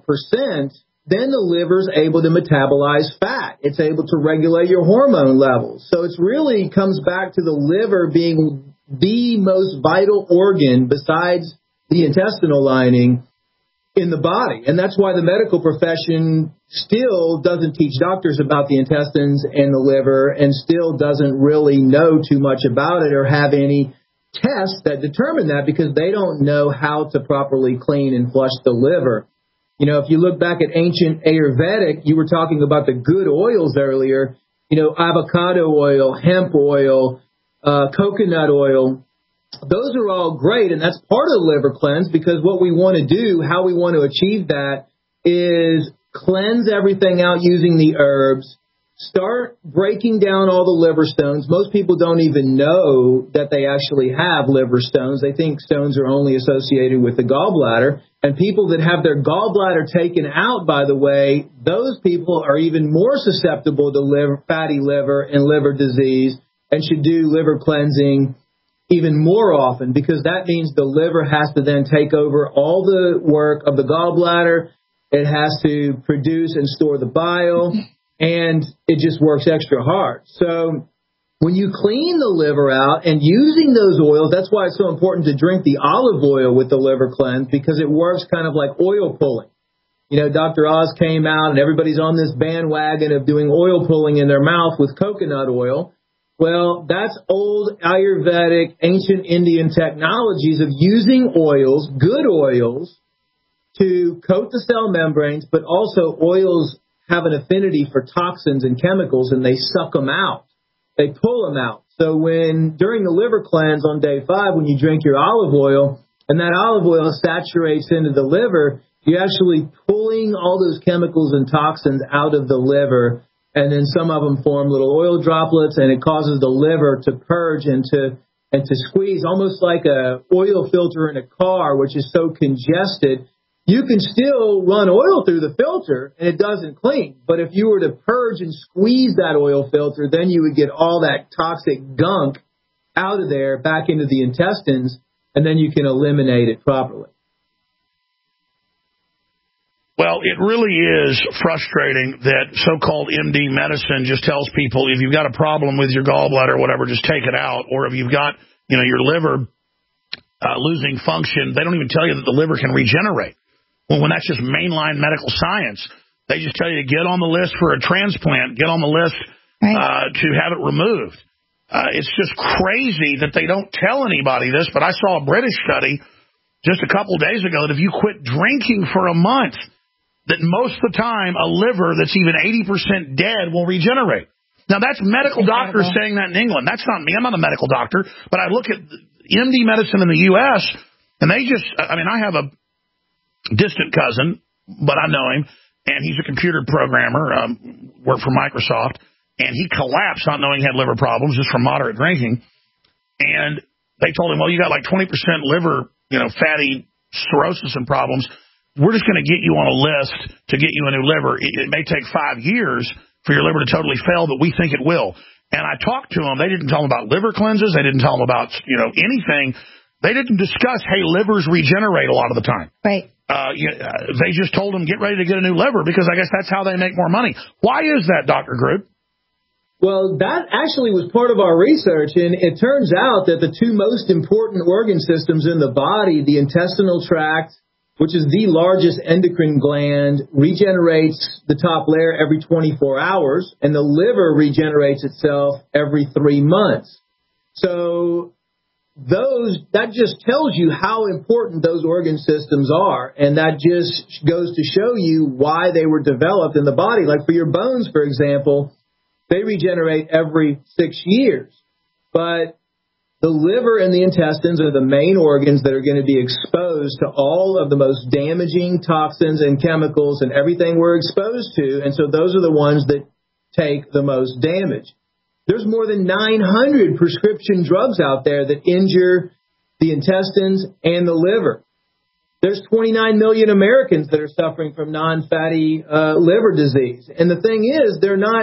then the liver's able to metabolize fat. It's able to regulate your hormone levels. So it really comes back to the liver being the most vital organ besides the intestinal lining in the body. And that's why the medical profession still doesn't teach doctors about the intestines and the liver, and still doesn't really know too much about it or have any tests that determine that, because they don't know how to properly clean and flush the liver. If you look back at ancient Ayurvedic, you were talking about the good oils earlier, avocado oil, hemp oil, coconut oil. Those are all great, and that's part of the liver cleanse, because what we want to do, how we want to achieve that, is cleanse everything out using the herbs, start breaking down all the liver stones. Most people don't even know that they actually have liver stones. They think stones are only associated with the gallbladder. And people that have their gallbladder taken out, by the way, those people are even more susceptible to fatty liver and liver disease, and should do liver cleansing even more often, because that means the liver has to then take over all the work of the gallbladder. It has to produce and store the bile, and it just works extra hard. So when you clean the liver out and using those oils, that's why it's so important to drink the olive oil with the liver cleanse, because it works kind of like oil pulling. Dr. Oz came out and everybody's on this bandwagon of doing oil pulling in their mouth with coconut oil. Well, that's old Ayurvedic, ancient Indian technologies of using oils, good oils, to coat the cell membranes, but also oils have an affinity for toxins and chemicals, and they suck them out. They pull them out. So during the liver cleanse on day 5, when you drink your olive oil, and that olive oil saturates into the liver, you're actually pulling all those chemicals and toxins out of the liver, and then some of them form little oil droplets, and it causes the liver to purge and to squeeze, almost like a oil filter in a car, which is so congested. You can still run oil through the filter, and it doesn't clean. But if you were to purge and squeeze that oil filter, then you would get all that toxic gunk out of there back into the intestines, and then you can eliminate it properly.
Well, it really is frustrating that so-called MD medicine just tells people if you've got a problem with your gallbladder or whatever, just take it out. Or if you've got, your liver losing function, they don't even tell you that the liver can regenerate. Well, when that's just mainline medical science, they just tell you to get on the list for a transplant, get on the list to have it removed. It's just crazy that they don't tell anybody this, but I saw a British study just a couple days ago that if you quit drinking for a month, that most of the time a liver that's even 80% dead will regenerate. Now, that's medical doctors saying that in England. That's not me. I'm not a medical doctor. But I look at MD medicine in the U.S., and they just, I have a distant cousin, but I know him, and he's a computer programmer, worked for Microsoft, and he collapsed not knowing he had liver problems just from moderate drinking. And they told him, well, you got like 20% liver, fatty cirrhosis and problems. We're just going to get you on a list to get you a new liver. It may take 5 years for your liver to totally fail, but we think it will. And I talked to them. They didn't tell them about liver cleanses. They didn't tell them about, anything. They didn't discuss, hey, livers regenerate a lot of the time.
Right.
They just told them, get ready to get a new liver, because I guess that's how they make more money. Why is that, Dr. Grube?
Well, that actually was part of our research, and it turns out that the two most important organ systems in the body, the intestinal tract, which is the largest endocrine gland, regenerates the top layer every 24 hours, and the liver regenerates itself every 3 months. So that just tells you how important those organ systems are, and that just goes to show you why they were developed in the body. Like for your bones, for example, they regenerate every 6 years, but the liver and the intestines are the main organs that are going to be exposed to all of the most damaging toxins and chemicals and everything we're exposed to. And so those are the ones that take the most damage. There's more than 900 prescription drugs out there that injure the intestines and the liver. There's 29 million Americans that are suffering from non-fatty liver disease. And the thing is,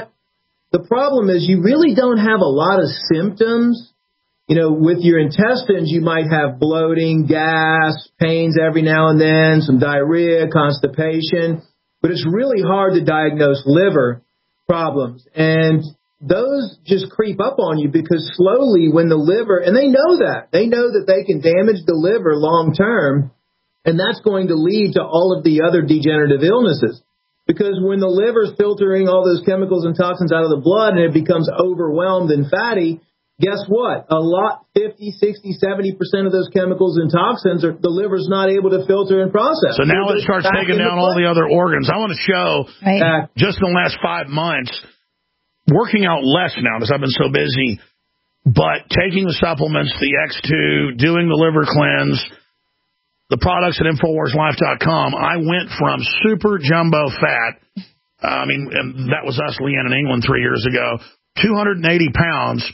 the problem is you really don't have a lot of symptoms. With your intestines, you might have bloating, gas, pains every now and then, some diarrhea, constipation, but it's really hard to diagnose liver problems. And those just creep up on you because slowly when the liver, and they know that they can damage the liver long term, and that's going to lead to all of the other degenerative illnesses. Because when the liver's filtering all those chemicals and toxins out of the blood and it becomes overwhelmed and fatty, guess what? 50, 60, 70% of those chemicals and toxins the liver's not able to filter and process.
So now it starts taking down all the other organs. I want to show, just in the last 5 months, working out less now because I've been so busy, but taking the supplements, the X2, doing the liver cleanse, the products at InfoWarsLife.com, I went from super jumbo fat, and that was us, Leanne, in England 3 years ago, 280 pounds,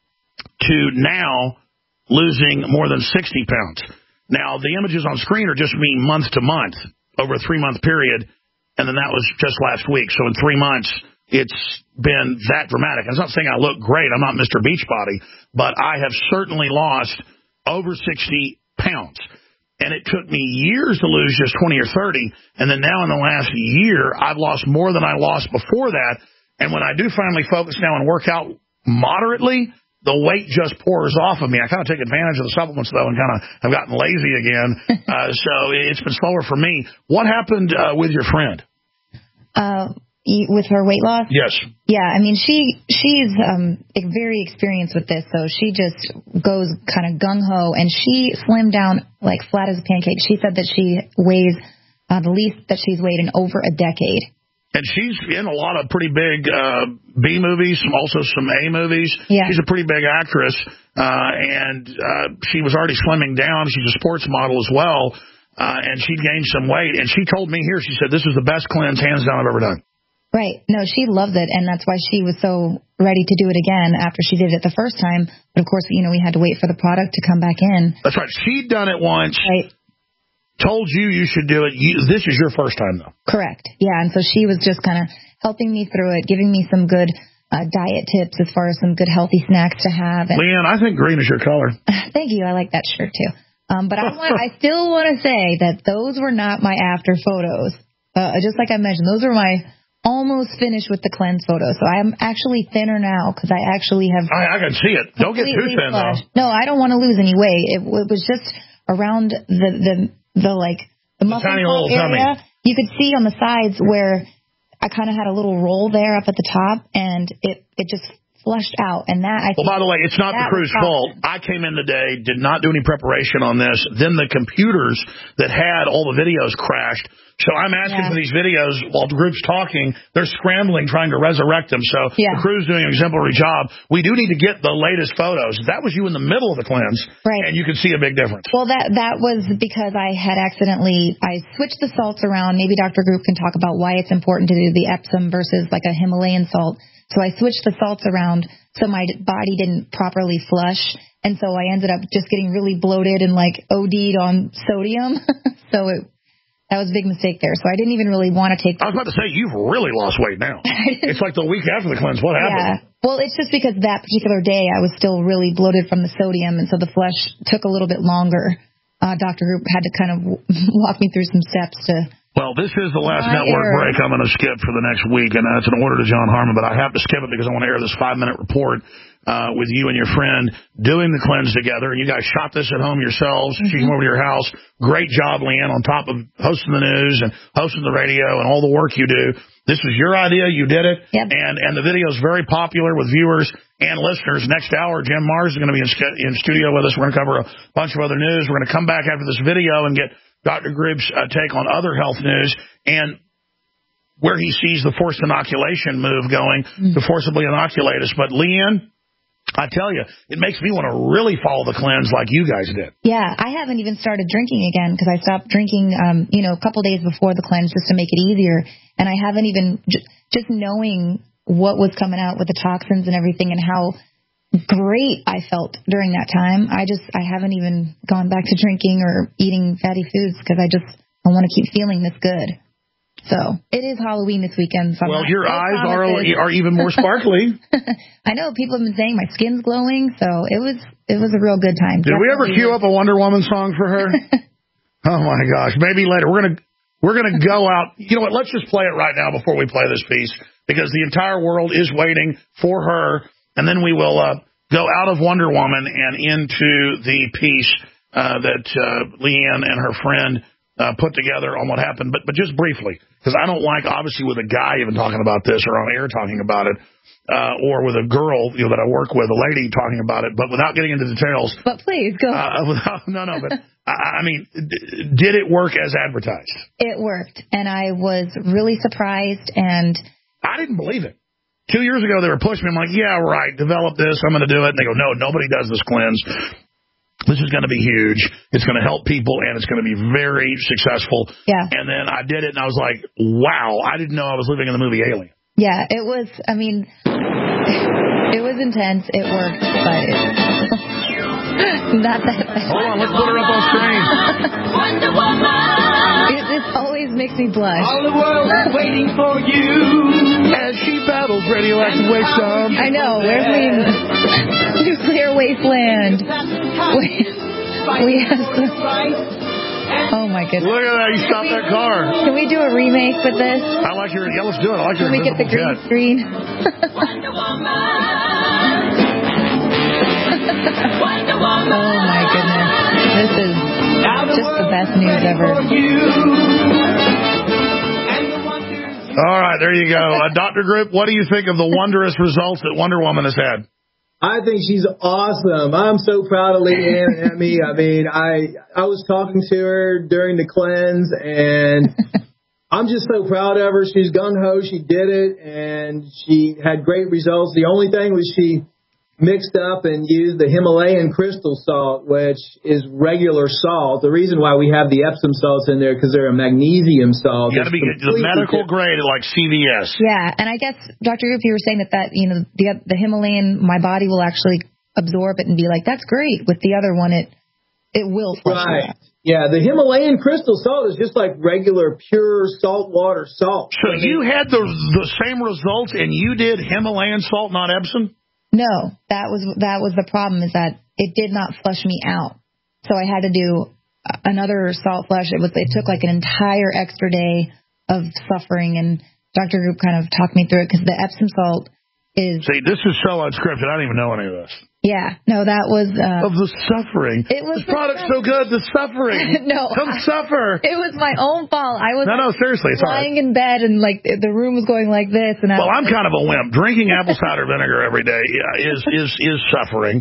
to now losing more than 60 pounds. Now, the images on screen are just me month to month, over a 3-month period, and then that was just last week. So in 3 months, it's been that dramatic. I'm not saying I look great. I'm not Mr. Beachbody, but I have certainly lost over 60 pounds. And it took me years to lose just 20 or 30, and then now in the last year, I've lost more than I lost before that. And when I do finally focus now and work out moderately, the weight just pours off of me. I kind of take advantage of the supplements, though, and kind of have gotten lazy again. So it's been slower for me. What happened with your friend?
With her weight loss?
Yes.
Yeah, she's very experienced with this, so she just goes kind of gung-ho, and she slimmed down like flat as a pancake. She said that she weighs the least that she's weighed in over a decade.
And she's in a lot of pretty big B movies, also some A movies.
Yeah.
She's a pretty big actress, and she was already slimming down. She's a sports model as well, and she gained some weight. And she told me here, she said, this is the best cleanse, hands down, I've ever done.
Right. No, she loves it, and that's why she was so ready to do it again after she did it the first time. But, of course, we had to wait for the product to come back in.
That's right. She'd done it once.
Right.
Told you should do it. This is your first time, though.
Correct. Yeah, and so she was just kind of helping me through it, giving me some good diet tips as far as some good healthy snacks to have. And
Leanne, I think green is your color.
Thank you. I like that shirt, too. But I still want to say that those were not my after photos. Just like I mentioned, those are my almost finished with the cleanse photos. So I'm actually thinner now because I actually have...
I can see it. Don't get too thin, though.
No, I don't want to lose any weight. It was just around the muscle
tiny little
area.
tummy.
You could see on the sides where I kind of had a little roll there up at the top, and it just flushed out. And that,
Well, by the way, it's not the crew's fault. I came in today, did not do any preparation on this. Then the computers that had all the videos crashed. So I'm asking for these videos while the group's talking. They're scrambling, trying to resurrect them. So the crew's doing an exemplary job. We do need to get the latest photos. That was you in the middle of the cleanse,
right?
And you can see a big difference.
Well, that was because I had I switched the salts around. Maybe Dr. Group can talk about why it's important to do the Epsom versus like a Himalayan salt. So I switched the salts around so my body didn't properly flush. And so I ended up just getting really bloated and like OD'd on sodium. So that was a big mistake there. So I didn't even really want to take...
I was about to say, you've really lost weight now. It's like the week after the cleanse. What happened?
Yeah. Well, it's just because that particular day I was still really bloated from the sodium, and so the flesh took a little bit longer. Dr. Group had to kind of walk me through some steps to...
Well, this is the last network break I'm going to skip for the next week, and that's an order to John Harmon, but I have to skip it because I want to air this 5-minute report with you and your friend doing the cleanse together. And you guys shot this at home yourselves. She came over to your house. Great job, Leanne, on top of hosting the news and hosting the radio and all the work you do. This was your idea. You did it.
Yep.
And the video is very popular with viewers and listeners. Next hour, Jim Mars is going to be in studio with us. We're going to cover a bunch of other news. We're going to come back after this video and get Dr. Gribb's take on other health news and where he sees the forced inoculation move going to forcibly inoculate us. But, Leanne, I tell you, it makes me want to really follow the cleanse like you guys did.
Yeah, I haven't even started drinking again because I stopped drinking, a couple days before the cleanse just to make it easier. And I haven't even, just knowing what was coming out with the toxins and everything and how great I felt during that time. I haven't even gone back to drinking or eating fatty foods because I want to keep feeling this good. So it is Halloween this weekend. So
well, your eyes are even more sparkly.
I know people have been saying my skin's glowing, so it was a real good time.
Did we ever cue up a Wonder Woman song for her? Oh my gosh, maybe later. We're gonna go out. You know what? Let's just play it right now before we play this piece because the entire world is waiting for her, and then we will go out of Wonder Woman and into the piece that Leanne and her friend put together on what happened, but just briefly, because I don't like, obviously, with a guy even talking about this or on air talking about it, or with a girl that I work with, a lady talking about it, but without getting into details.
But please, go.
But I mean, did it work as advertised?
It worked, and I was really surprised, and
I didn't believe it. 2 years ago, they were pushing me. I'm like, yeah, right, develop this, I'm going to do it. And they go, no, nobody does this cleanse. This is going to be huge. It's going to help people, and it's going to be very successful.
Yeah.
And then I did it, and I was like, wow, I didn't know I was living in the movie Alien.
Yeah, it was, it was intense. It worked, but not that.
Hold on, let's put her up on screen.
Wonder Woman! This always makes me blush.
All the world is waiting for you.
As she battles radioactive waste dump.
I know, where's the nuclear wasteland? We have oh my goodness.
Look at that, you stopped that car.
Can we do a remake with this?
Let's do it. I like your
Can we get the green screen?
Wonder Woman.
Oh my goodness. This is just the best news ever.
All right, there you go. Dr. Grip, what do you think of the wondrous results that Wonder Woman has had?
I think she's awesome. I'm so proud of Leanne and Emmy. I mean, I was talking to her during the cleanse, and I'm just so proud of her. She's gung-ho. She did it, and she had great results. The only thing was she mixed up and used the Himalayan crystal salt, which is regular salt. The reason why we have the Epsom salts in there because they're a magnesium salt.
You got to be the medical grade at like CVS.
Yeah, and I guess, Dr. Goop, you were saying that you know, the Himalayan, my body will actually absorb it and be like, that's great. With the other one, it will flush it out.
Yeah, the Himalayan crystal salt is just like regular, pure saltwater salt.
So you had the same results and you did Himalayan salt, not Epsom?
No, that was the problem, is that it did not flush me out. So I had to do another salt flush. It took like an entire extra day of suffering, and Dr. Goop kind of talked me through it because the Epsom salt is...
See, this is so unscripted. I don't even know any of this.
Yeah, no, that was...
of the suffering.
It was
this product's so good, the suffering.
No.
Come suffer.
It was my own fault. I was
no, seriously, it's
lying in bed, and like the room was going like this. And
I'm kind of a wimp. Drinking apple cider vinegar every day is suffering,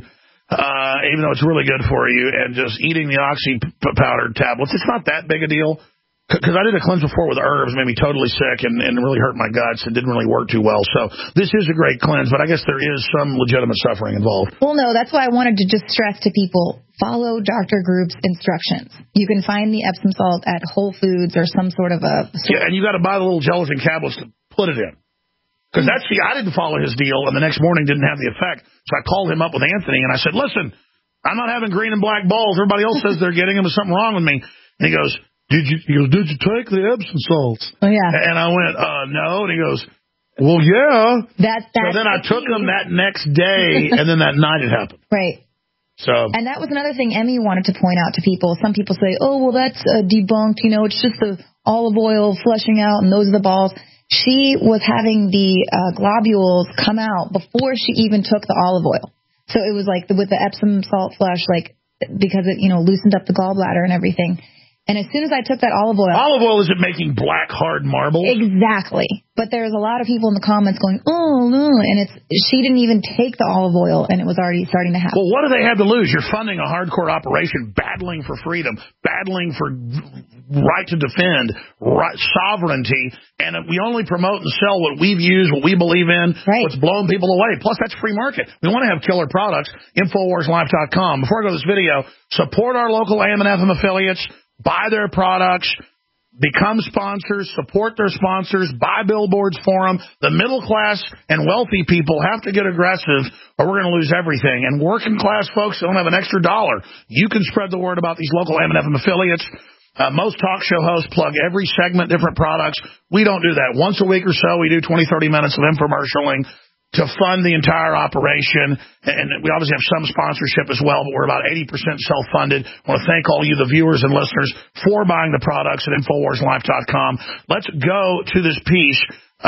even though it's really good for you. And just eating the oxy powdered tablets, it's not that big a deal. Because I did a cleanse before with herbs, made me totally sick and really hurt my guts. It didn't really work too well. So this is a great cleanse, but I guess there is some legitimate suffering involved.
Well, no, that's why I wanted to just stress to people, follow Dr. Group's instructions. You can find the Epsom salt at Whole Foods or some sort of a...
Yeah, and you got to buy the little gelatin tablets to put it in. Because I didn't follow his deal, and the next morning didn't have the effect. So I called him up with Anthony, and I said, listen, I'm not having green and black balls. Everybody else says they're getting them. There's something wrong with me. And he goes... Did you take the Epsom salts?
Oh, yeah.
And I went, no. And he goes, well, yeah.
So
then I took them that next day, and then that night it happened.
Right.
So.
And that was another thing Emmy wanted to point out to people. Some people say, oh, well, that's debunked. You know, it's just the olive oil flushing out, and those are the balls. She was having the globules come out before she even took the olive oil. So it was like with the Epsom salt flush, like, because it, you know, loosened up the gallbladder and everything. And as soon as I took that olive oil...
Olive oil isn't making black, hard marble.
Exactly. But there's a lot of people in the comments going, oh, no. And she didn't even take the olive oil, and it was already starting to happen.
Well, what do they have to lose? You're funding a hardcore operation, battling for freedom, battling for right to defend, sovereignty, and we only promote and sell what we've used, what we believe in, what's blowing people away. Plus, that's free market. We want to have killer products. InfoWarsLife.com. Before I go to this video, support our local AM and FM affiliates. Buy their products, become sponsors, support their sponsors, buy billboards for them. The middle class and wealthy people have to get aggressive or we're going to lose everything. And working class folks don't have an extra dollar. You can spread the word about these local AM&FM affiliates. Most talk show hosts plug every segment, different products. We don't do that. Once a week or so, we do 20, 30 minutes of infomercialing to fund the entire operation. And we obviously have some sponsorship as well, but we're about 80% self-funded. I want to thank all you, the viewers and listeners, for buying the products at InfoWarsLife.com. Let's go to this piece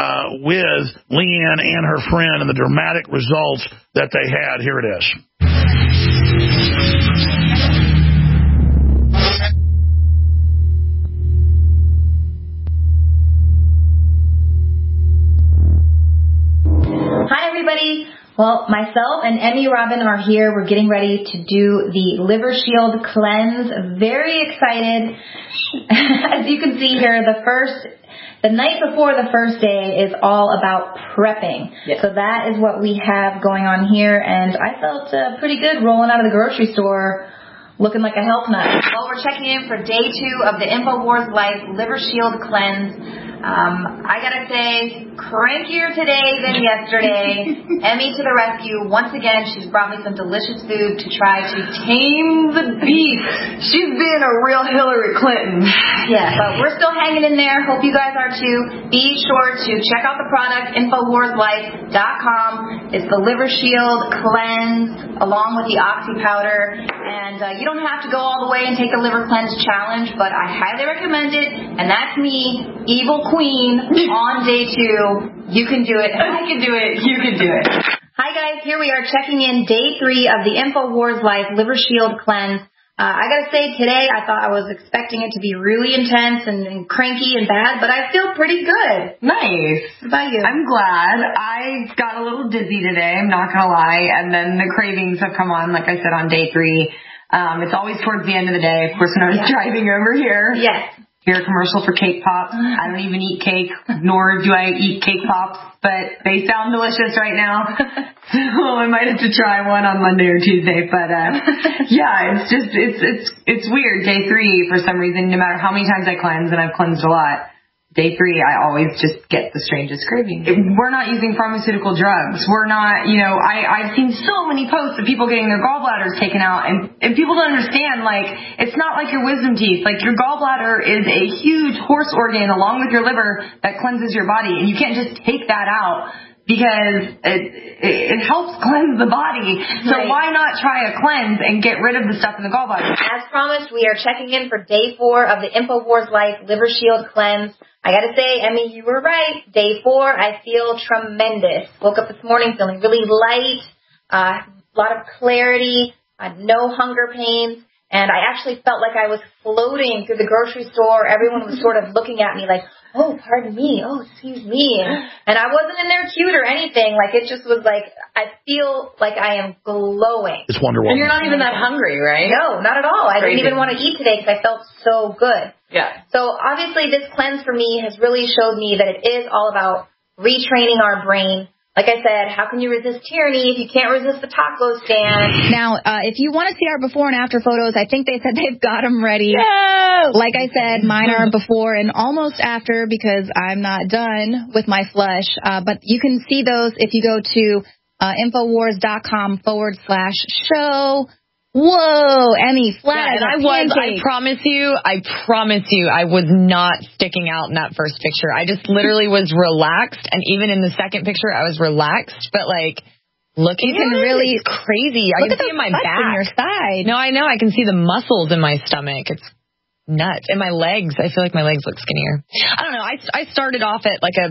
with Leanne and her friend and the dramatic results that they had. Here it is.
Hi, everybody. Well, myself and Emmy Robin are here. We're getting ready to do the Liver Shield Cleanse. Very excited. As you can see here, the night before the first day is all about prepping. Yes. So that is what we have going on here. And I felt pretty good rolling out of the grocery store looking like a health nut. Well, we're checking in for day 2 of the InfoWars Life Liver Shield Cleanse. I gotta say, crankier today than yesterday. Emmy to the rescue. Once again, she's brought me some delicious food to try to tame the beast.
She's being a real Hillary Clinton.
Yeah, but we're still hanging in there. Hope you guys are too. Be sure to check out the product, InfoWarsLife.com. It's the Liver Shield Cleanse along with the Oxy Powder. And you don't have to go all the way and take the Liver Cleanse Challenge, but I highly recommend it. And that's me, Evil Queen, on day 2. You can do it. I can do it. You can do it. Hi, guys. Here we are checking in day 3 of the InfoWars Life Liver Shield Cleanse. I gotta say, today I thought I was expecting it to be really intense and cranky and bad, but I feel pretty good.
Nice.
What about you?
I'm glad. I got a little dizzy today, I'm not gonna lie, and then the cravings have come on, like I said, on day 3. It's always towards the end of the day, of course, when I was driving over here.
Yes.
Hear a commercial for cake pops. I don't even eat cake, nor do I eat cake pops, but they sound delicious right now. So I might have to try one on Monday or Tuesday. But yeah, it's weird. Day 3, for some reason, no matter how many times I cleanse, and I've cleansed a lot, day 3, I always just get the strangest craving. We're not using pharmaceutical drugs. We're not, I've seen so many posts of people getting their gallbladders taken out, and people don't understand, like, it's not like your wisdom teeth. Like, your gallbladder is a huge horse organ along with your liver that cleanses your body, and you can't just take that out because it helps cleanse the body. So why not try a cleanse and get rid of the stuff in the gallbladder?
As promised, we are checking in for day 4 of the InfoWars Life Liver Shield Cleanse. I gotta say, Emmy, you were right. Day 4, I feel tremendous. Woke up this morning feeling really light, a lot of clarity, no hunger pains, and I actually felt like I was floating through the grocery store. Everyone was sort of looking at me like, oh, pardon me, oh, excuse me. And I wasn't in there cute or anything. Like, it just was like, I feel like I am glowing.
It's Wonder Woman.
And you're not even that hungry, right?
No, not at all. I didn't even want to eat today because I felt so good.
Yeah.
So obviously this cleanse for me has really showed me that it is all about retraining our brain. Like I said, how can you resist tyranny if you can't resist the taco stand?
Now, if you want to see our before and after photos, I think they said they've got them ready.
Yes!
Like I said, mine are before and almost after because I'm not done with my flush. But you can see those if you go to Infowars.com/show. Whoa, Emmy, flat as a pancake.
I promise you, I was not sticking out in that first picture. I just literally was relaxed, and even in the second picture, I was relaxed, but like, looking at it, really crazy. I can see in my back.
On your side.
No, I know. I can see the muscles in my stomach. It's nuts. And my legs, I feel like my legs look skinnier. I don't know. I started off at like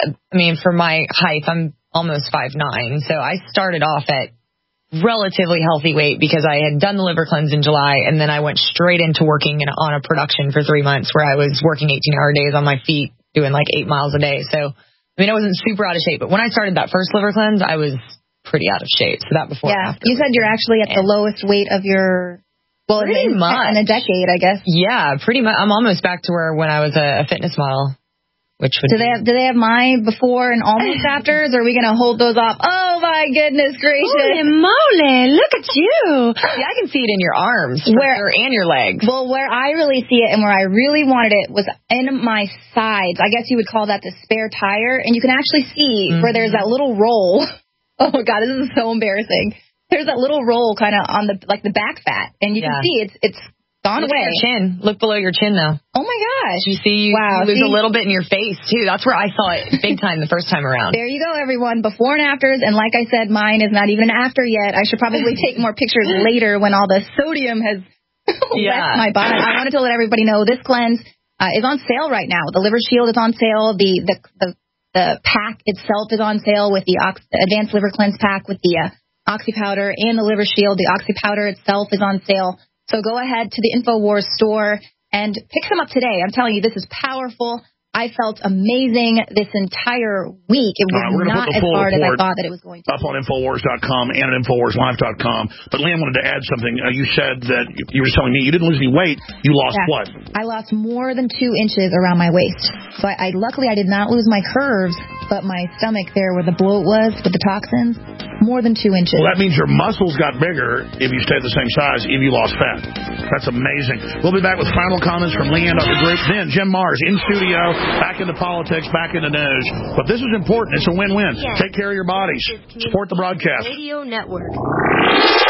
for my height, I'm almost 5'9", so I started off at relatively healthy weight because I had done the liver cleanse in July, and then I went straight into working on a production for 3 months where I was working 18-hour days on my feet doing like 8 miles a day. So, I mean, I wasn't super out of shape, but when I started that first liver cleanse, I was pretty out of shape. So that before and after.
You said you're actually at the lowest weight of your,
pretty much.
In a decade, I guess.
Yeah, pretty much. I'm almost back to when I was a fitness model. Which would
do they have my before and almost afters, or are we going to hold those off? Oh, my goodness gracious.
Holy moly, look at you. Yeah, I can see it in your arms and your legs.
Well, where I really see it and where I really wanted it was in my sides. I guess you would call that the spare tire. And you can actually see where there's that little roll. Oh, my God, this is so embarrassing. There's that little roll kind of on the back fat. And you can see it's gone away.
Your chin. Look below your chin, though.
Oh, my gosh.
You see, you lose a little bit in your face, too. That's where I saw it big time the first time around.
There you go, everyone. Before and afters. And like I said, mine is not even an after yet. I should probably take more pictures later when all the sodium has left my body. I wanted to let everybody know this cleanse is on sale right now. The Liver Shield is on sale. The pack itself is on sale with the Advanced Liver Cleanse Pack with the Oxy Powder and the Liver Shield. The Oxy Powder itself is on sale. So go ahead to the InfoWars store and pick some up today. I'm telling you, this is powerful. I felt amazing this entire week. It was not as hard as I thought that it was going to.
Up on Infowars.com and at InfoWarsLive.com. But Leanne wanted to add something. You said that you were telling me you didn't lose any weight. You lost what?
I lost more than 2 inches around my waist. So luckily I did not lose my curves, but my stomach there where the bloat was with the toxins, more than 2 inches.
Well, that means your muscles got bigger if you stayed the same size, if you lost fat. That's amazing. We'll be back with final comments from Leanne of the group. Then Jim Mars in studio, back into politics, back into news. But this is important. It's a win-win. Take care of your bodies. Support the broadcast.
Radio Network.